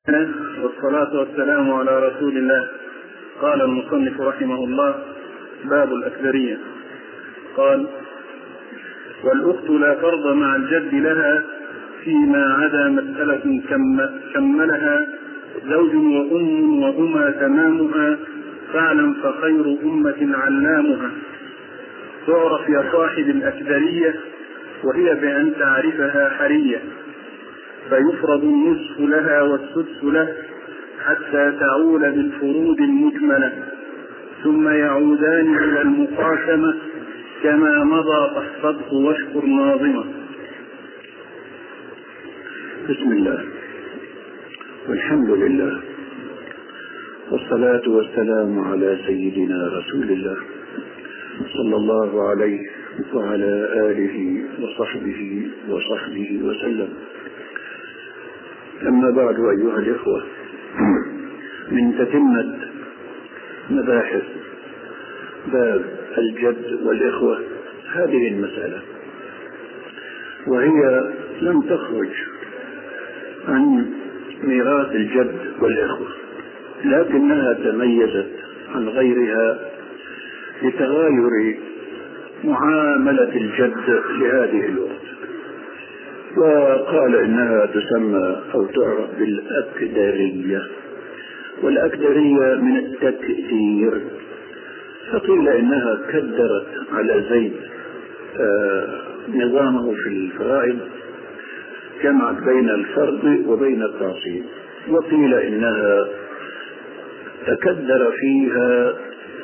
والصلاة والسلام على رسول الله. قال المصنف رحمه الله: باب الأكدرية. قال: والأخت لا فرض مع الجد لها فيما عدا مسألة كملها زوج وأم وهما تمامها، فاعلم فخير أمة علامها. تعرف يا صاحب الأكدرية، وهي بأن تعرفها حرية، فيفرض النصف لها والسدس له حتى تعول بالفروض المكملة، ثم يعودان إلى المقاسمة كما مضى، فاحفظه واشكر ناظمه. بسم الله والحمد لله، والصلاة والسلام على سيدنا رسول الله صلى الله عليه وعلى آله وصحبه وسلم. أما بعد، أيها الإخوة، من تتمة مباحث باب الجد والإخوة هذه المسألة، وهي لم تخرج عن ميراث الجد والإخوة، لكنها تميزت عن غيرها بتغاير معاملة الجد لهذه الأخت، وقال إنها تسمى أو تعرف بالأكدرية، والأكدرية من التكدير، فقيل إنها كدرت على زيد نظامه في الفرائض، جمعت بين الفرض وبين التعصيب، وقيل إنها تكدر فيها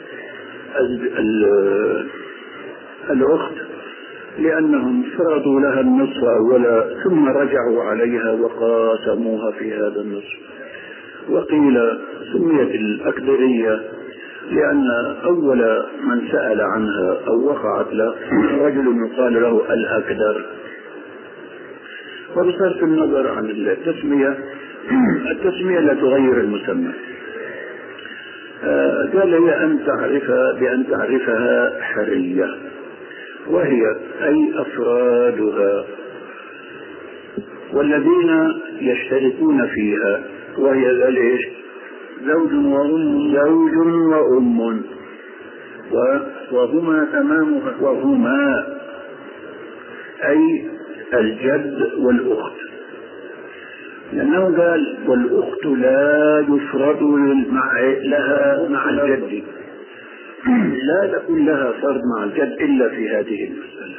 الأخت لأنهم فرضوا لها النصف أولا ثم رجعوا عليها وقاسموها في هذا النصف. وقيل سميت الأكدرية لأن أول من سأل عنها أو وقعت له رجل يقال له الأكدر. وبصرف النظر عن التسمية لا تغير المسمى. قال هي بأن تعرفها حرية، وهي أي أفرادها والذين يشتركون فيها، وهي ليش؟ زوج وأم وهما تمامها، وهما أي الجد والأخت، لأنه قال والأخت لا يفرض لها مع الجد، لا تكون لها فرض مع الجد إلا في هذه المسألة،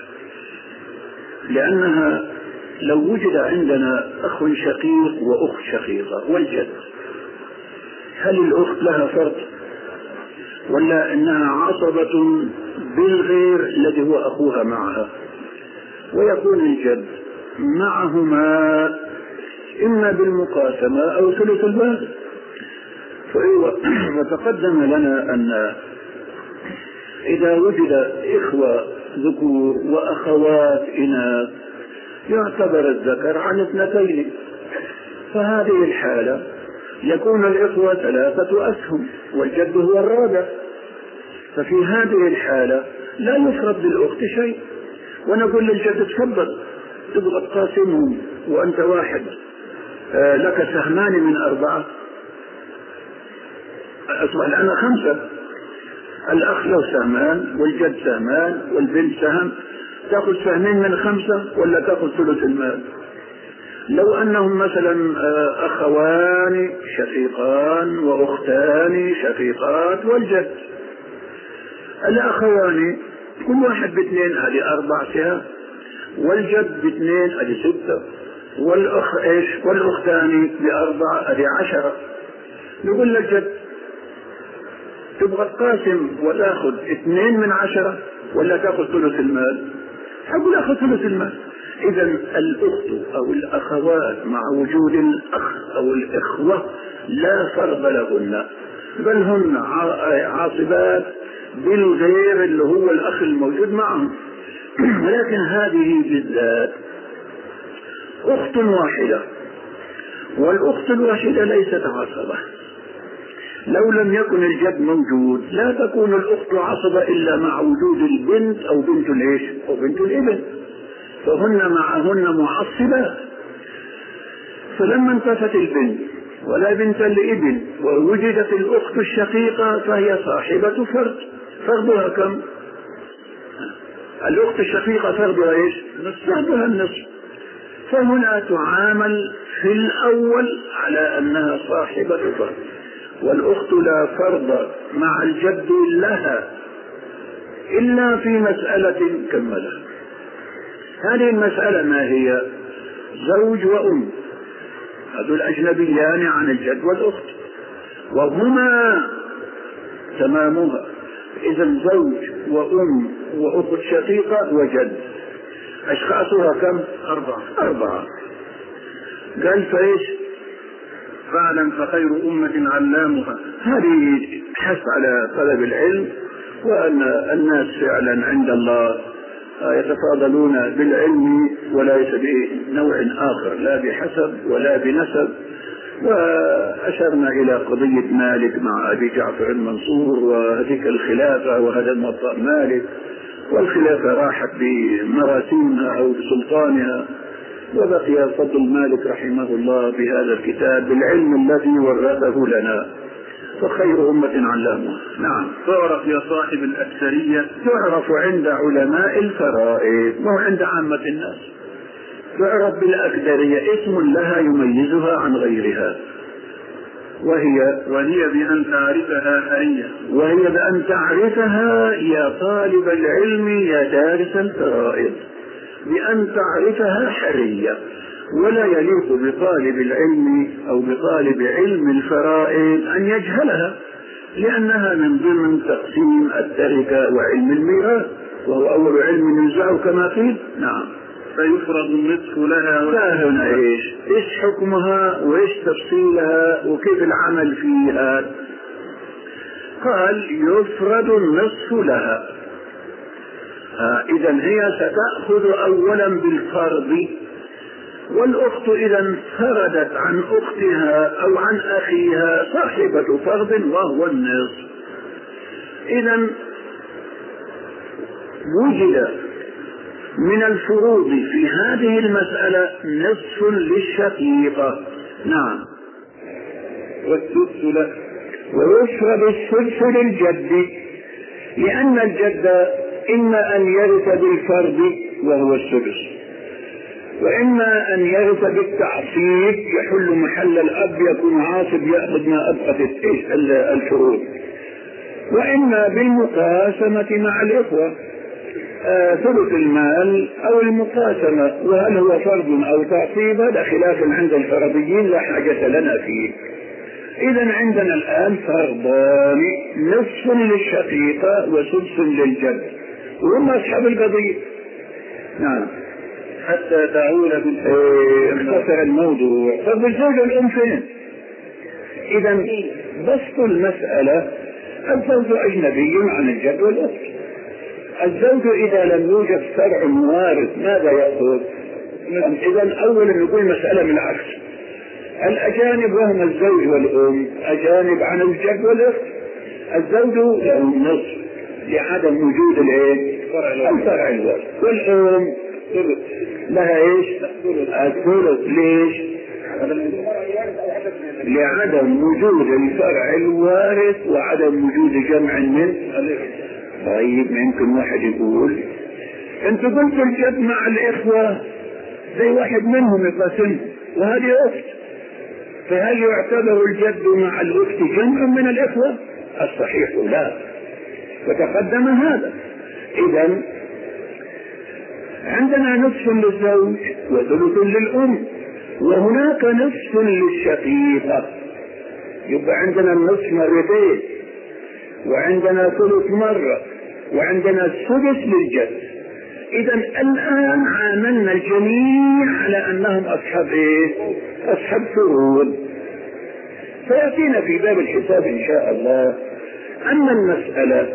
لأنها لو وجد عندنا أخ شقيق وأخت شقيقة والجد، هل الأخت لها فرض ولا إنها عصبة بالغير الذي هو أخوها معها؟ ويكون الجد معهما إما بالمقاسمة أو ثلث الباقي. وتقدم لنا أن إذا وجد إخوة ذكور وأخوات إناث يعتبر الذكر عن اثنتين، فهذه الحالة يكون الإخوة 3 أسهم والجد هو الرابع، ففي هذه الحالة لا يفرض للأخت شيء، ونقول للجد تفضل تبغى تقاسمهم وأنت واحد، لك سهمان من 4، أصبح لنا 5، الأخ له سهمان والجد سهمان والبنت سهم، تأخذ سهمين من 5 ولا تأخذ ثلث المال؟ لو أنهم مثلا أخوان شقيقان وأختان شقيقات والجد، الأخوان كل واحد ب2 هذه 4 سهام، والجد ب2 هذه 6، والأختان ب4 هذه 10. نقول للجد تبغى تقاسم وتأخذ 2 من 10 ولا تأخذ ثلث المال؟ أقول أخذ ثلث المال. إذا الأخت أو الأخوات مع وجود الأخ أو الإخوة لا فرض لهن، بل هن عاصبات بالغير اللي هو الأخ الموجود معهم. ولكن هذه بالذات أخت واحدة، والأخت الواحدة ليست عصبة. لو لم يكن الجد موجود لا تكون الأخت عصبة إلا مع وجود البنت أو بنت الابن، فهن معهن معصبات. فلما انتفت البنت ولا بنت لابن، ووجدت الأخت الشقيقة فهي صاحبة فرد، فرضها كم؟ الأخت الشقيقة فرضها إيش؟ فرضها النصف. فهنا تعامل في الأول على أنها صاحبة فرد، والأخت لا فرض مع الجد لها إلا في مسألة كملها. هذه المسألة ما هي؟ زوج وأم، هذول أجنبيان عن الجد والأخت، وهما تمامها. إذا زوج وأم وأخت شقيقة وجد، أشخاصها كم؟ 4. قال فإيش؟ فاعلم فخير أمة علامها. هذه حث على طلب العلم، وأن الناس فعلا عند الله يتفاضلون بالعلم وليس بنوع آخر، لا بحسب ولا بنسب. وأشرنا إلى قضية مالك مع أبي جعفر المنصور وهذيك الخلافة، وهذا الموطأ مالك، والخلافة راحت بمراسيمها أو بسلطانها، وبقي فضل مالك رحمه الله بهذا الكتاب بالعلم الذي ورثه لنا. فخير أمة علامها. نعم. تعرف يا صاحب الأكثرية، تعرف عند علماء الفرائض مو عند عامة الناس. تعرف بالأكثرية، اسم لها يميزها عن غيرها، وهي بأن تعرفها حرية، وهي بأن تعرفها يا طالب العلم يا دارس الفرائض، بأن تعرفها حرية. ولا يليق بطالب العلم أو بطالب علم الفرائض أن يجهلها، لأنها من ضمن تقسيم التركة وعلم الميراث، وهو أول علم ينزع كما قيل. نعم. فيفرض النصف لها. فهنا إيش حكمها وإيش تفصيلها وكيف العمل فيها؟ قال يفرض النصف لها. إذا هي ستأخذ أولا بالفرض، والأخت إذا انفردت عن أختها أو عن أخيها صاحبة فرض وهو النصف. إذا وجد من الفروض في هذه المسألة نصف للشقيقة. نعم. والسدس له. ويفرض السدس للجد، لأن الجد إما أن يرث بالفرض وهو السدس، وإما أن يرث بالتعصيب يحل محل الأب، يكون عاصب يأخذ ما أبقت الفروض، وإما بالمقاسمة مع الإخوة، ثلث المال أو المقاسمة. وهل هو فرض أو تعصيب هذا خلاف عند الفرضيين لا حاجة لنا فيه. إذا عندنا الآن فرضان، نصف للشقيقة وسدس للجد، وهم أصحاب القضية. نعم. حتى تعول اختصر الموضوع. طب الزوج والأم فين؟ إذا بسط المسألة، الزوج أجنبي عن الجد والأخت. الزوج إذا لم يوجد فرع وارث ماذا يأخذ؟ إذا أولا نقول مسألة من العكس. الأجانب وهم الزوج والأم أجانب عن الجد والأخت. الزوج له النصف لعدم وجود الفرع الوارث، والأم لها ايش؟ الثلث. ليش؟ لعدم وجود الفرع الوارث وعدم وجود جمع من. طيب يمكن واحد يقول انت قلت الجد مع الإخوة زي واحد منهم يقسم وهذه أخت، فهل يعتبر الجد مع الأخت جمع من الإخوة؟ الصحيح لا، وتقدم هذا. إذن عندنا نصف للزوج وثلث للأم، وهناك نصف للشقيقة. يبقى عندنا النصف مرتين، وعندنا ثلث مرة، وعندنا السدس للجد. إذا الآن عاملنا الجميع على أنهم أصحاب أصحاب فروض. سيأتينا في باب الحساب إن شاء الله. أما المسألة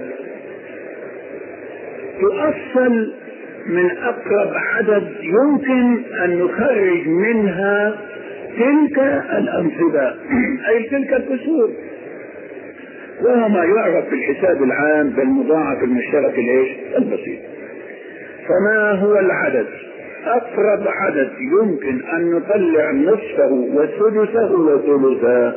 تؤصل من أقرب عدد يمكن أن نخرج منها تلك الأنصبة، أي تلك الكسور، وهو ما يعرف في الحساب العام بالمضاعف المشترك البسيط. فما هو العدد أقرب عدد يمكن أن نطلع نصفه وسدسه وثلثه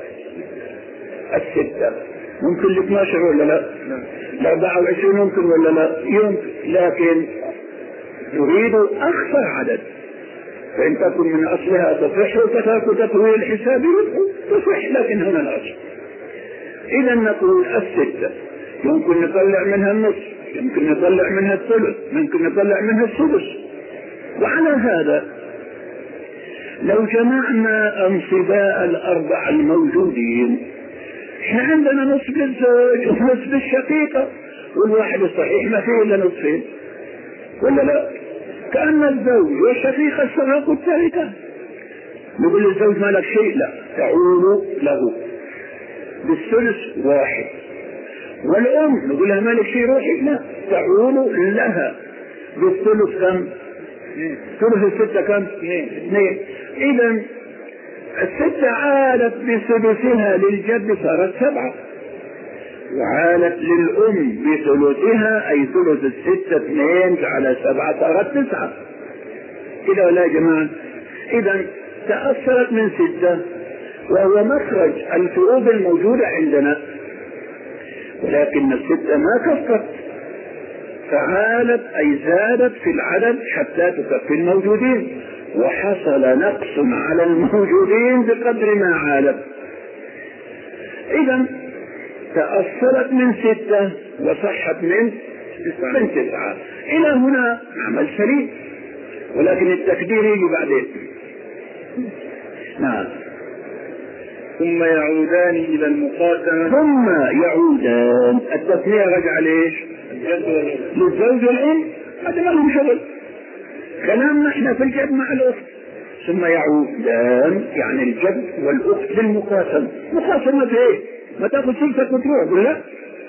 6. ممكن 12 ولا لا؟ 24 ممكن ولا لا؟ يمكن، لكن نريد أخفى عدد، فإن تكن من أصلها تصح وكذاك تطويل الحساب تصح، لكن هنا الأصل. إذا نقول 6 يمكن نطلع منها النصف، يمكن نطلع منها الثلث، يمكن نطلع منها السدس. وعلى هذا لو جمعنا أنصباء الأربعة الموجودين، احنا عندنا نصف للزوج ونصف الشقيقة، والواحد الصحيح ما فيه إلا نصفين ولا لا؟ كأن الزوج والشقيقة استغرقوا التركة. نقول للزوج ما لك شيء، لا، تعول له بالثلث 1. والأم نقول لها ما لك شيء روحي، لا، تعول لها بالثلث كم؟ ثلث 6 كم؟ 2. إذا 6 عالت بثلثها للجد صارت 7، وعالت للأم بثلثها أي ثلث 6 2 على 7 صارت 9. كده ولا يا جماعة؟ إذا تأثرت من 6 وهو مخرج الفروض الموجودة عندنا، ولكن 6 ما كفت، فعالت أي زادت في العدد حتى تكفي الموجودين، وحصل نقص على الموجودين بقدر ما عالت. إذا تأثرت من 6 وصحت من 9. إلى هنا عمل سليم، ولكن التكبير يجي بعدين. نعم. ثم يعودان إلى المقاسمة. ثم يعودان، التثنية رجع ليش؟ للزوج والأم، هذا ما لهم شغل، كلامنا احنا في الجد مع الأخت. ثم يعودان يعني الجد والأخت للمقاسمة. مقاسمة ايه؟ ما تاخذ سلسة وتروح، قل لا،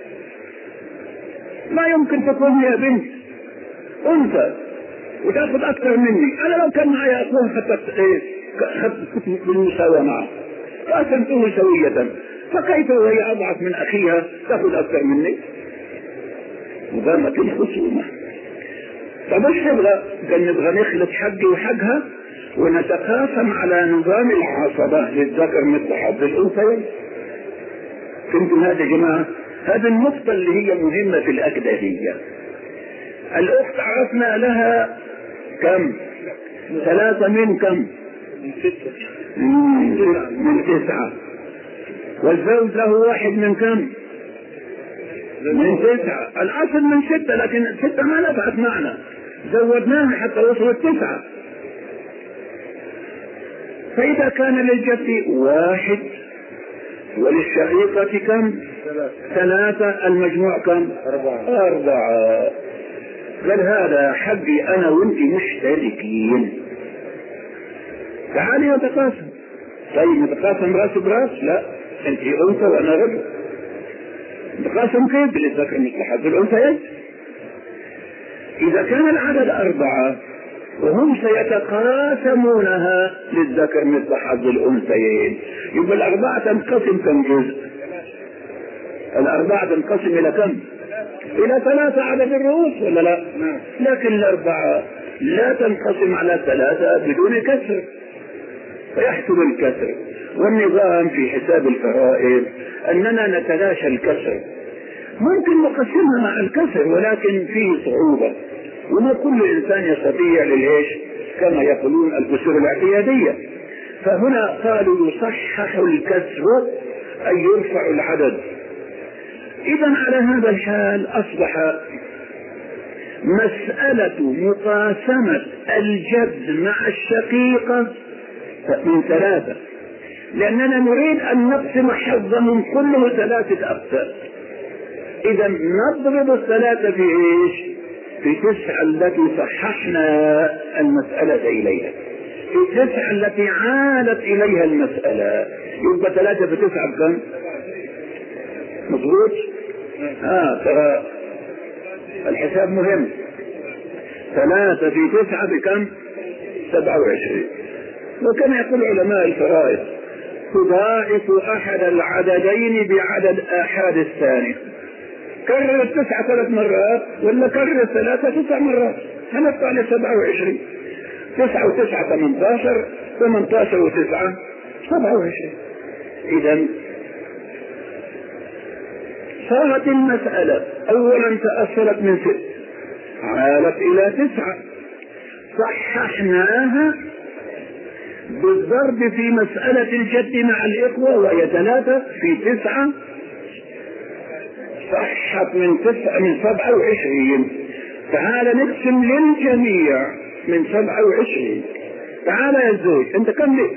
ما يمكن تكون يا بنت أنثى وتاخذ أكثر مني. أنا لو كان معي أخوها خدت بالمساواة معه، قاسمته سوية، فكيف وهي أضعف من أخيها تأخذ أكثر مني؟ مدامة الخصومة. طب ايش نبغى؟ قال نبغى نخلط حقي وحقها ونتقاسم على نظام العصبة للذكر مثل حظ الأنثيين. فهمتم هذا يا جماعة؟ هذه النقطة اللي هي مهمة في الأكدهية. الأخت عرفنا لها كم؟ 3 من كم؟ من 9. والزوج له 1 من كم؟ من 9. الأصل من 6، لكن 6 ما نفعت معنا، زودناها حتى وصلت 9. فإذا كان للجد 1 وللشقيقة كم؟ 3، المجموع كم؟ 4. قال هذا حقي أنا وأنت مشتركين، تعالي نتقاسم. طيب نتقاسم راس براس؟ لا، أنت أنثى وأنا رجل. نتقاسم كيف؟ للذكر مثل حظ الأنثيين. إذا كان العدد 4 وهم سيتقاسمونها للذكر مثل حظ الأنثيين، يبقى 4 تنقسم كم جزء؟ 4 تنقسم إلى كم؟ إلى 3 عدد الرؤوس ولا لا؟ لكن 4 لا تنقسم على 3 بدون كسر، فيحصل الكسر. والنظام في حساب الفرائض أننا نتلاشى الكسر، ممكن نقسمها مع الكسر ولكن فيه صعوبة، وما كل إنسان يستطيع للإيش كما يقولون الكسور الاعتيادية. فهنا قالوا يصحح الكسر أي يرفع العدد. إذا على هذا الحال أصبح مسألة مقاسمة الجد مع الشقيقة من 3، لأننا نريد أن نقسم حظهم كله 3 أقسام. إذا نضرب 3 في إيش؟ في 9 التي صححنا المسألة إليها، في 9 التي عادت إليها المسألة. يبقى 3 في 9 بكم؟ مضبوط؟ ترى الحساب مهم. 3 في 9 بكم؟ 27. وكما يقول علماء الفرائض تضاعف أحد العددين بعدد آحاد الثاني. كرر 9 3 مرات ولا كرر 3 9 مرات، هنطلع ل 27. 9 و9 18 18 و9 27. إذا صارت المسألة أولا تأثرت من 6 عالت إلى 9. صححناها بالضرب في مسألة الجد مع الإخوة وهي 3 في 9 صحت من 27. تعال نقسم للجميع من 27. تعال يا الزوج انت كم لك؟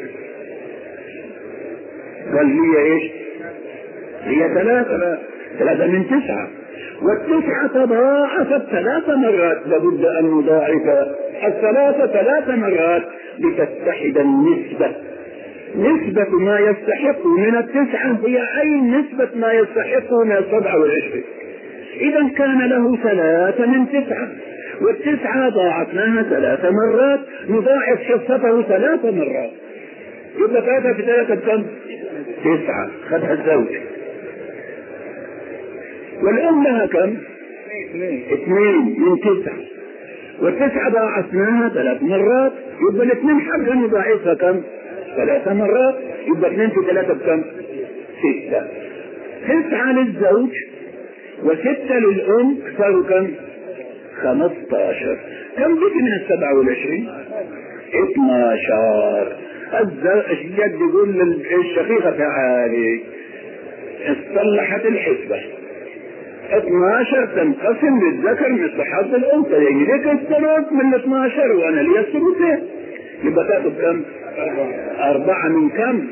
قال لي ايش؟ هي 3 من 9 والتسعة تضاعفت 3 مرات. لابد ان نضاعف 3 مرات لتتحد النسبة. نسبة ما يستحق من 9 هي أي نسبة ما يستحق من 27. إذا كان له 3 من 9 والتسعة ضاعفناها 3 مرات نضاعف حصته 3 مرات. يبقى 3 في 3 بكم؟ 9. خدها الزوج. والأم لها كم؟ 2 من 9 والتسعة ضاعفناها 3 مرات. يبقى الاثنين حقا نضاعفها كم؟ 3 مرات. يبقى 2 في 3 بكم؟ 6. 9 للزوج و6 للأم صاروا كم؟ 15. كم بقي من 27؟ 12. الجد يقول للشقيقة تعالي اصطلحت الحسبة 12 تنقسم للذكر مثل حظ الأنثيين. ليك الثلث من 12 وأنا لي الثلثين. يبقى تاخذ كم؟ 4 من كم؟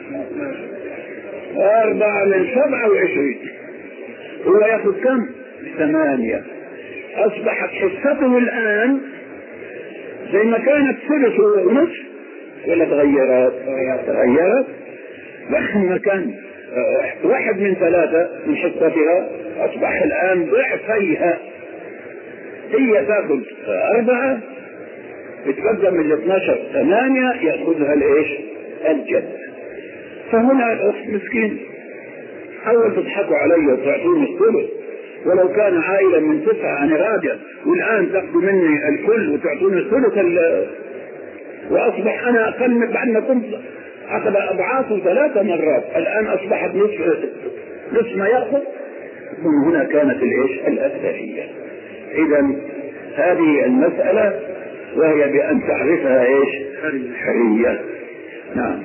4 من 27. هو ياخذ كم؟ 8. أصبحت حصته الآن زي ما كانت ثلث ونصف ولا تغيرت؟ تغيرت. لما كان 1 من 3 من حصتها أصبح الآن ضعفيها. هي تأخذ 4 يتقدم من 12 8 يأخذها الإيش؟ الجد. فهنا الأخت مسكين حاول تضحكوا علي وتعطوني الثلث ولو كان عائلا من 9 أنا راجع والآن تأخذوا مني الكل وتعطوني الثلث وأصبح أنا أقل بعد ما كنت أخذ أضعافه 3 مرات. الآن أصبحت نصف ما يأخذ. من هنا كانت الإيش؟ الأكثرية. إذا هذه المسألة وهي بأن تعرفها إيش؟ حرية. نعم.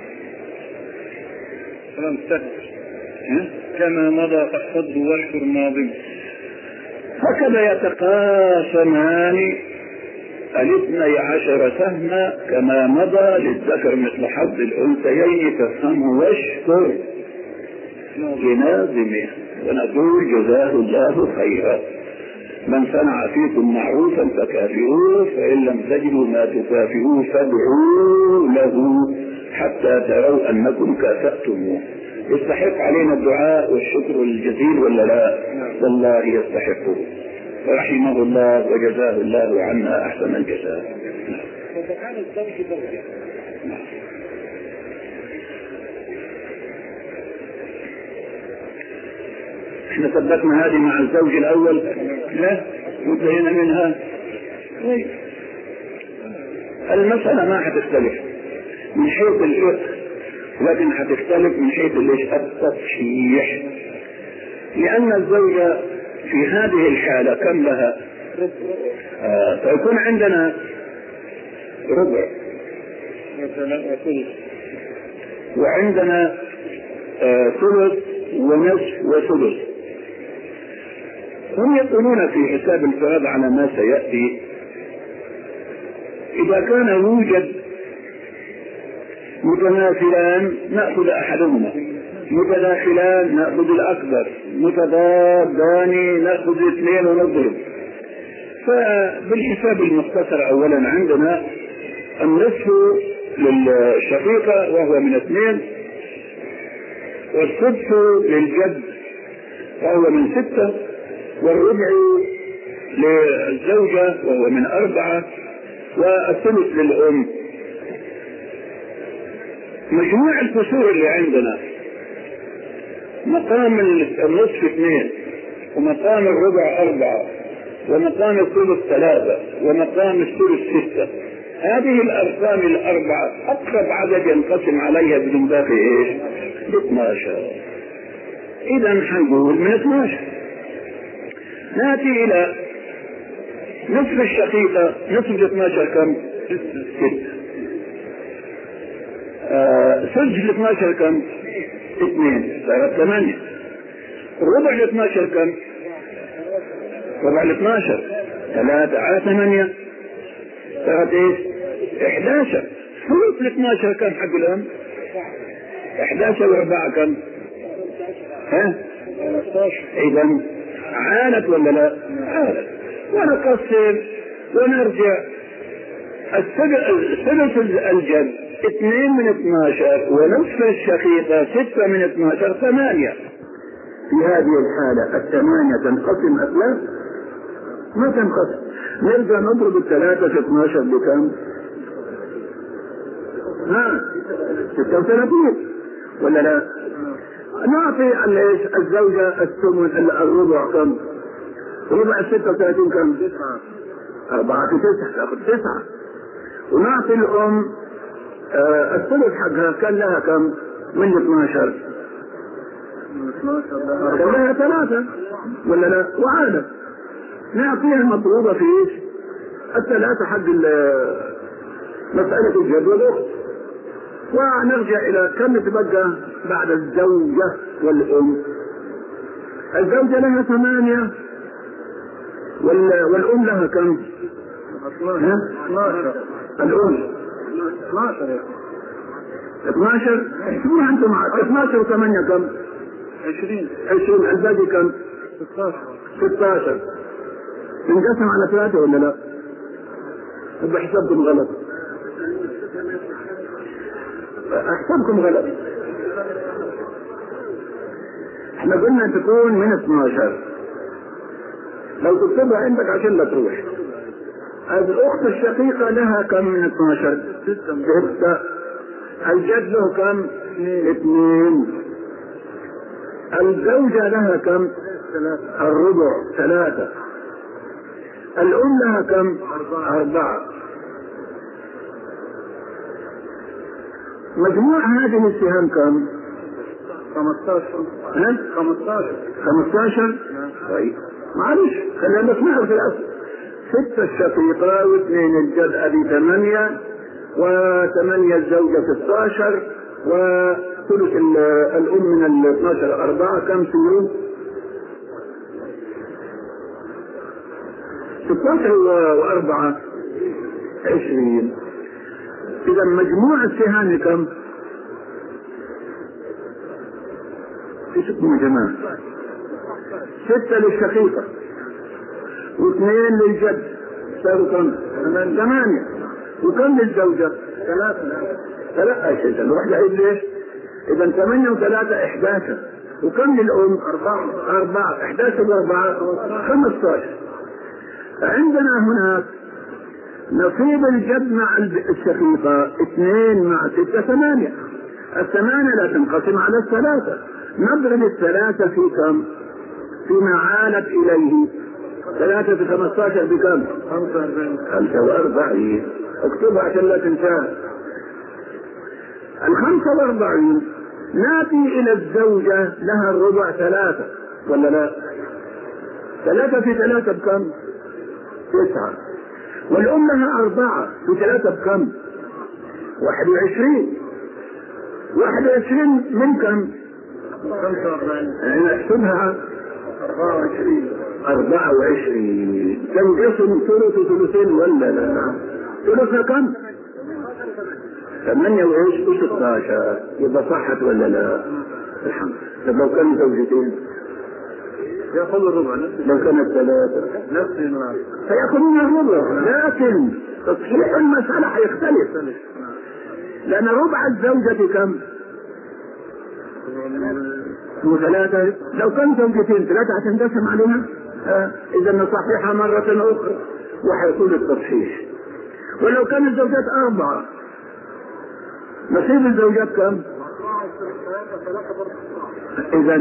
كما مضى فاحفظه واشكر ماضي. هكذا يتقاسمان 12 سهما كما مضى للذكر مثل حظ الأنثيين فافهمه واشكر لناظمه. ونقول جزاه الله خيرا. من صنع فيكم معروفا فكافئوه فإن لم تجدوا ما تكافئوه فادعوا له حتى تروا أنكم كافأتموه. يستحق علينا الدعاء والشكر الجزيل ولا لا؟ والله يستحقه رحمه الله وجزاه الله عنا أحسن الجزاء. فسبحان الزوج زوجة. احنا ثبتنا هذه مع الزوج الأول لا وانتهينا منها. المسألة ما حتختلف من حيث الفقه لكن حتختلف من حيث التصحيح. لأن الزوجة في هذه الحالة كم لها؟ فيكون عندنا ربع وعندنا ثلث ونصف وثلث. هم يقولون في حساب الفرائض على ما سيأتي إذا كان يوجد متماثلان نأخذ أحدهما، متداخلان نأخذ الأكبر، متضادان نأخذ 2 ونضرب. فبالحساب المختصر أولا عندنا النصف للشقيقة وهو من 2 والسدس للجد وهو من 6 والربع للزوجة وهو من 4 والثلث للأم. مجموع الفصول اللي عندنا مقام النصف 2 ومقام الربع 4 ومقام الثلث 3 ومقام الثلث 6. هذه الأرقام الأربعة أقرب عدد ينقسم عليها بدون باقي إيش؟ 12. إذا حنقول من 12. نأتي إلى نصف الشقيقة. نصف 12 كم؟ 6. سدس 12 كم؟ 2. صارت 8. ربع 12 كم؟ ربع 12 3 على 8 صارت ايش؟ 11. ثلث 12 كم حق الأم؟ 11 و4 كم؟ ها؟ 13. إذا عانت ولا لا؟ عانت. ونقسم ونرجع. الثلث الجد 2 من 12 ونصف الشقيقة 6 من 12 8. في هذه الحالة 8 تنقسم أثلاث؟ ما تنقسم. نرجع نضرب 3 في 12 بكم؟ 36 ولا لا؟ نعطي الزوجة الثمن الربع كم؟ ربع 36 كم؟ 4 في 9 تأخذ 9. ونعطي الأم الثلث حقها كان لها كم؟ من 12 كان لها 3 ولا لا؟ وعادة نعطيها المطلوبة في ايش؟ 3 حق مسألة الجد والأخت. ونرجع إلى كم تبقى بعد الزوجة والأم. الزوجة لها 8 والأم لها كم؟ 12. الأم 12. احسبوها أنتم معك. 12 و8 كم؟ 20. الباقي كم؟ 16. تنقسم على 3 ولا لا؟ بحسابكم غلط. أحسابكم غلط. احنا قلنا تكون من 12. لو تكتبها عندك عشان لا تروح. الأخت الشقيقة لها كم من 12؟ 6. الجد له كم؟ 2. الزوجة لها كم؟ 3. الربع 3. الأم لها كم؟ 4. مجموع هذه السهام كم؟ 15. طيب معلش خلينا نسمعها في الأصل. 6 الشقيقة و2 الجد أبي 8 و8 الزوجة 16 وثلث الأم من 12 4. كم سيروا؟ 16 و4 20. إذا مجموع السهام كم؟ في 6 يا جماعة. 6 للشقيقة و2 للجد صاروا كم؟ 8. وكم للزوجة؟ 3 أشياء. نروح لعيد ليش؟ إذا 8 و3 11. وكم للأم؟ 4. 11 و4 15. عندنا هناك نصيب الجد مع الشقيقة 2 مع 6 8. 8 لا تنقسم على 3. نضرب 3 في كم؟ فيما عالت إليه. 3 في 15 بكم؟ 45. اكتبها عشان لا تنساها. 45 ناتي إلى الزوجة لها الربع 3 ولا لا؟ 3 في 3 بكم؟ 9. والأم لها 4 في 3 بكم؟ 21. 21 من كم؟ 45. نحسبها 24. تنقسم ثلث وثلثين ولا لا؟ ثلثها كم؟ 8 و16. يبقى صحت ولا لا؟ الحمد. طب لو كانوا زوجتين يأخذ الربع. لو كانت 3 نفس المال فيأخذون الربع. لكن تصحيح المسألة حيختلف. لأن ربع الزوجة كم؟ 3. لو كان زوجتين 3 هتنقسم عليها. إذا نصححها مرة أخرى وحيكون التصحيح. ولو كان الزوجات 4 نصيب الزوجات كم؟ إذا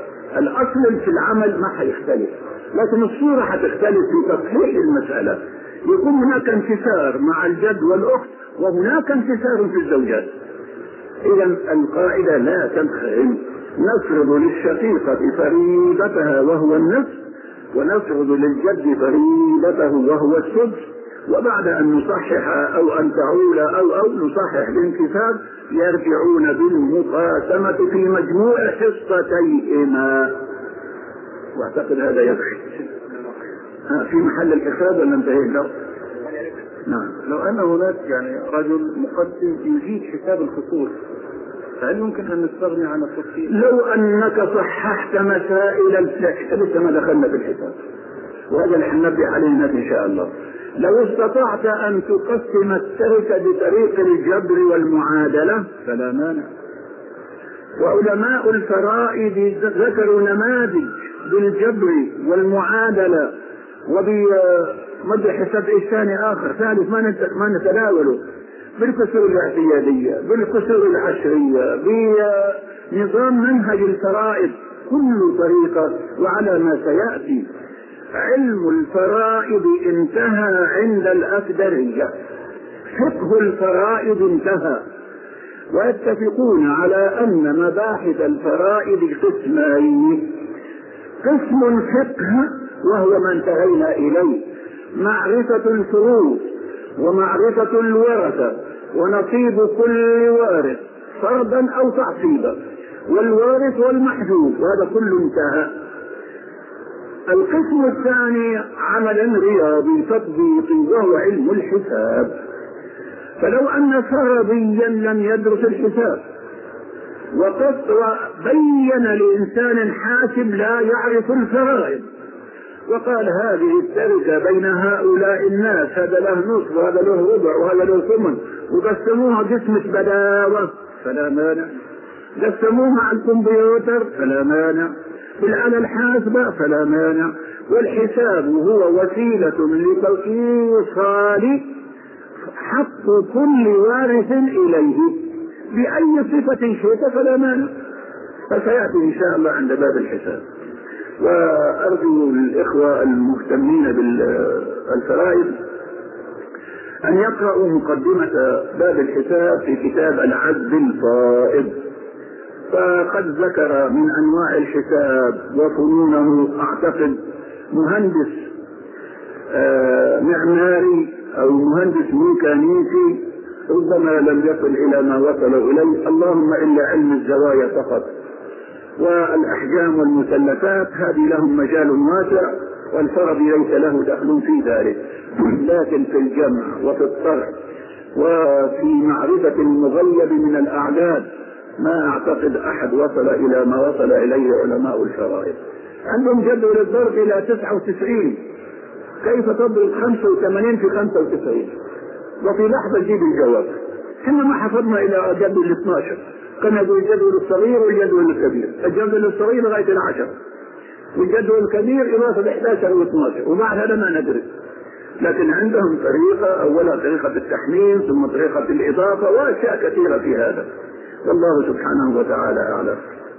الأصل في العمل ما حيختلف، لكن الصورة حتختلف في تصحيح المسألة. يكون هناك انكسار مع الجد والأخت وهناك انكسار في الزوجات. إذا القاعدة لا تنخرم، نفرض للشقيقة فريضتها وهو النصف، ونفرض للجد فريضته وهو السدس، وبعد أن نصحح أو أن تعول أو نصحح الانكسار يرجعون بالمقاسمة في مجموع حصتيهما. واعتقد هذا يكفي. في محل الحساب ولا انتهينا؟ نعم. لو أن هناك رجل مقدم يجيد حساب الفصول، فهل يمكن أن نستغني عن التفصيل؟ لو أنك صححت مسائل الفقه لسه ما دخلنا في الحساب، وهذا اللي حنبه علينا إن شاء الله. لو استطعت أن تقسم التركة بطريق الجبر والمعادلة فلا مانع. وعلماء الفرائض ذكروا نماذج بالجبر والمعادلة وبمد حساب ثاني آخر ثالث ما نتناوله، بالكسور الاعتيادية، بالكسور العشرية، بنظام منهج الفرائض، كل طريقة وعلى ما سيأتي. علم الفرائض انتهى عند الأكدرية، فقه الفرائض انتهى، ويتفقون على أن مباحث الفرائض قسمين: قسم فقه وهو ما انتهينا إليه، معرفة الفروض ومعرفة الورثة ونصيب كل وارث فرضا أو تعصيبا، والوارث والمحجوب، وهذا كله انتهى. القسم الثاني عمل رياضي تطبيقي وهو علم الحساب. فلو أن فرضيا لم يدرس الحساب وبين لإنسان حاسب لا يعرف الفرائض وقال هذه التركة بين هؤلاء الناس، هذا له نصف وهذا له ربع وهذا له ثمن، وقسموها قسمة بداوة فلا مانع، قسموها على الكمبيوتر فلا مانع، بالآلة الحاسبة فلا مانع. والحساب هو وسيلة لتوصيل حق كل وارث إليه بأي صفة شئت فلا مانع. فسيأتي إن شاء الله عند باب الحساب. وأرجو الإخوة المهتمين بالفرائض أن يقرأوا مقدمة باب الحساب في كتاب العدل الفائض، فقد ذكر من أنواع الحساب وفنونه أعتقد مهندس معماري أو مهندس ميكانيكي ربما لم يصل إلى ما وصلوا إليه، اللهم إلا علم الزوايا فقط. والأحجام والمثلثات هذه لهم مجال واسع، والفرض ليس له دخل في ذلك، لكن في الجمع وفي الطرح وفي معرفة المغيب من الأعداد ما أعتقد أحد وصل إلى ما وصل إليه علماء الفرائض. عندهم جدول الضرب إلى 99، كيف تضرب 85 في 95 وفي لحظة تجيب الجواب. احنا ما حفظنا إلى جدول 12، كان يقول الجدول الصغير والجدول الكبير، الجدول الصغير لغاية 10 والجدول الكبير إضافة 11 و12، وبعد هذا ما ندرس. لكن عندهم طريقة، أولا طريقة التحميل ثم طريقة الإضافة وأشياء كثيرة في هذا، والله سبحانه وتعالى أعلم.